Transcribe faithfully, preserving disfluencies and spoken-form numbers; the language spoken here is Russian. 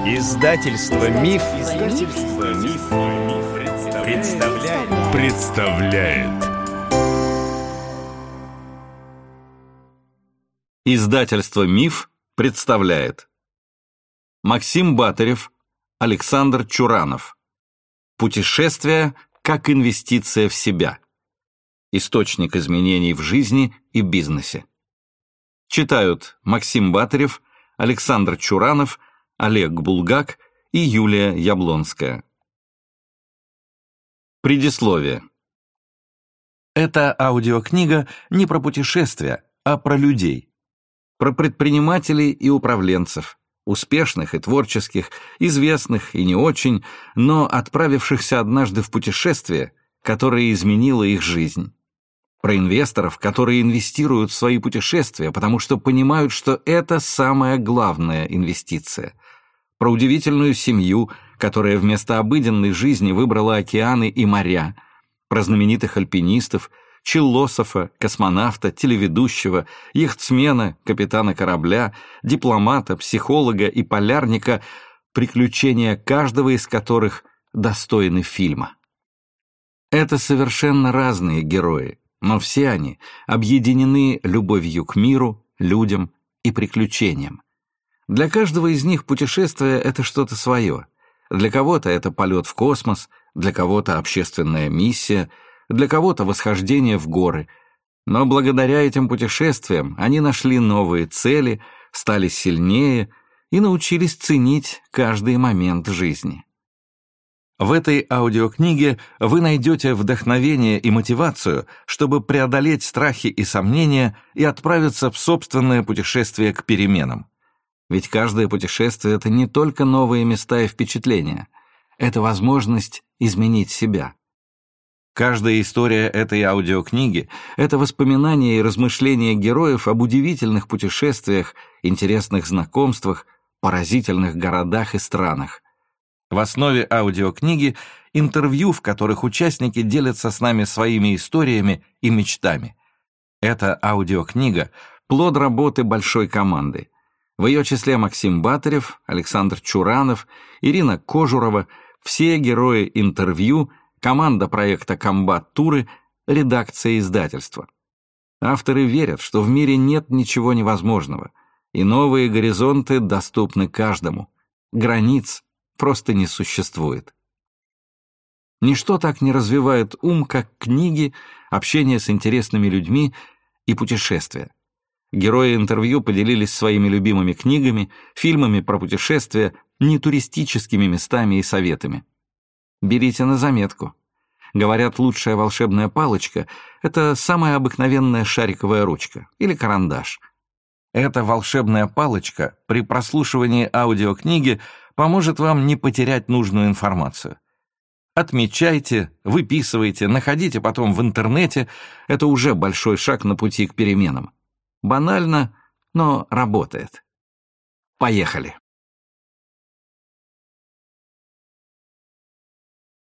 Издательство Миф, Издательство Миф, представляет. представляет. Издательство Миф представляет. Максим Батырев, Александр Чуранов. Путешествие как инвестиция в себя. Источник изменений в жизни и бизнесе. Читают Максим Батырев, Александр Чуранов, Олег Булгак и Юлия Яблонская. Предисловие. Эта аудиокнига не про путешествия, а про людей. Про предпринимателей и управленцев, успешных и творческих, известных и не очень, но отправившихся однажды в путешествие, которое изменило их жизнь. Про инвесторов, которые инвестируют в свои путешествия, потому что понимают, что это самая главная инвестиция. Про удивительную семью, которая вместо обыденной жизни выбрала океаны и моря. Про знаменитых альпинистов, челософа, космонавта, телеведущего, яхтсмена, капитана корабля, дипломата, психолога и полярника, приключения каждого из которых достойны фильма. Это совершенно разные герои, но все они объединены любовью к миру, людям и приключениям. Для каждого из них путешествие — это что-то свое. Для кого-то это полет в космос, для кого-то общественная миссия, для кого-то восхождение в горы. Но благодаря этим путешествиям они нашли новые цели, стали сильнее и научились ценить каждый момент жизни. В этой аудиокниге вы найдете вдохновение и мотивацию, чтобы преодолеть страхи и сомнения и отправиться в собственное путешествие к переменам. Ведь каждое путешествие — это не только новые места и впечатления, это возможность изменить себя. Каждая история этой аудиокниги — это воспоминания и размышления героев об удивительных путешествиях, интересных знакомствах, поразительных городах и странах. В основе аудиокниги — интервью, в которых участники делятся с нами своими историями и мечтами. Эта аудиокнига — плод работы большой команды. В ее числе Максим Батырев, Александр Чуранов, Ирина Кожурова, все герои интервью, команда проекта «Комбат-туры», редакция издательства. Авторы верят, что в мире нет ничего невозможного, и новые горизонты доступны каждому. Границ просто не существует. Ничто так не развивает ум, как книги, общение с интересными людьми и путешествия. Герои интервью поделились своими любимыми книгами, фильмами про путешествия, нетуристическими местами и советами. Берите на заметку. Говорят, лучшая волшебная палочка — это самая обыкновенная шариковая ручка или карандаш. Эта волшебная палочка при прослушивании аудиокниги поможет вам не потерять нужную информацию. Отмечайте, выписывайте, находите потом в интернете — это уже большой шаг на пути к переменам. Банально, но работает. Поехали!